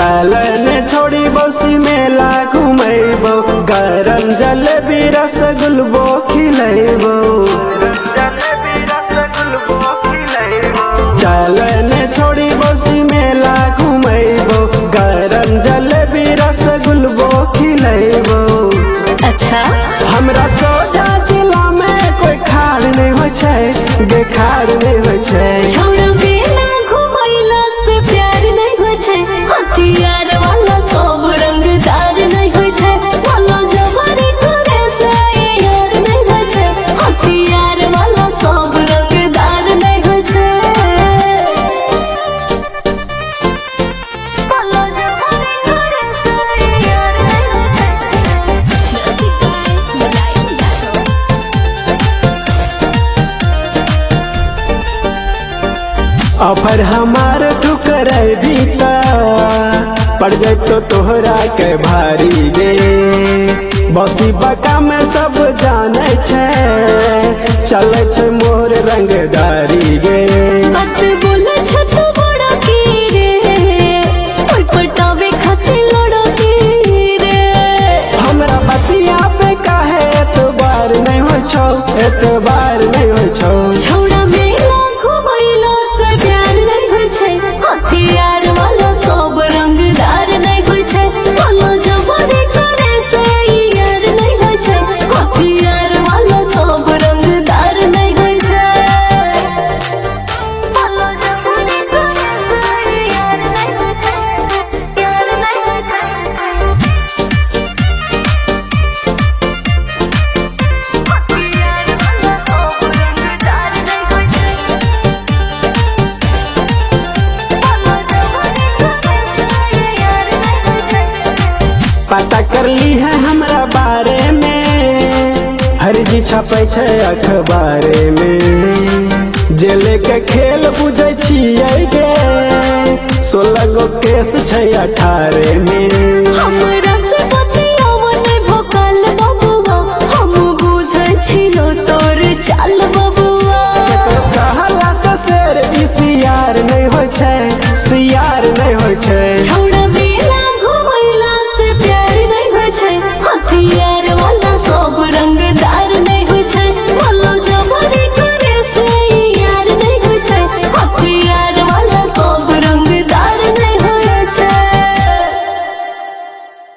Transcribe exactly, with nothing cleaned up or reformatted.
चलन छोड़ी बसी मेला घुमेबो गरम जलेबी रसगुल्बो खिलेबो चलन छोड़ी बसी मेला घुमेबो गरम जलेबी रसगुल्बो खिलेबो। अच्छा हमरा सोचा जिला में कोई खाड़ नहीं हो छे गे खाड़ नहीं हो छे। छोड़ा मेला घुमैला से प्यार नहीं हो छे हथियार वाला सब रंगदार नहीं हो छे वाला जवानी करे से यार नहीं हो छे हथियार वाला सब रंगदार नहीं हो छे वाला जवानी करे से यार नहीं ऑफर हमार ठुकर बीता पड़ जाए तो तोहरा के भारी गे बसी बका में सब जाने छे चले छे मोर रंगदारी गे। बात बोले छत बड़ा की रे ओय पटावे खातिर लड़ा की रे हमरा बतिया पे काहे एतबार नहीं हो छौ एतबार नहीं हो छौ। छोड़ा मेला घुमैला से प्यार नहीं हो छे हथियार वाला सब रंगदार नहीं हो छे वाला जवानी करे से यार नहीं हो छे हथियार वाला सब रंगदार नहीं हो छे वाला जवानी करे से यार नहीं हो छे यार नहीं हो छे हथियार वाला सब रंगदार नहीं हो छे पता कर ली है हमरा बारे में हर जी छपे छे अखबारे में जेले के खेल बुझे छियै गे सोलह गो केस छे अठारह में। हमरा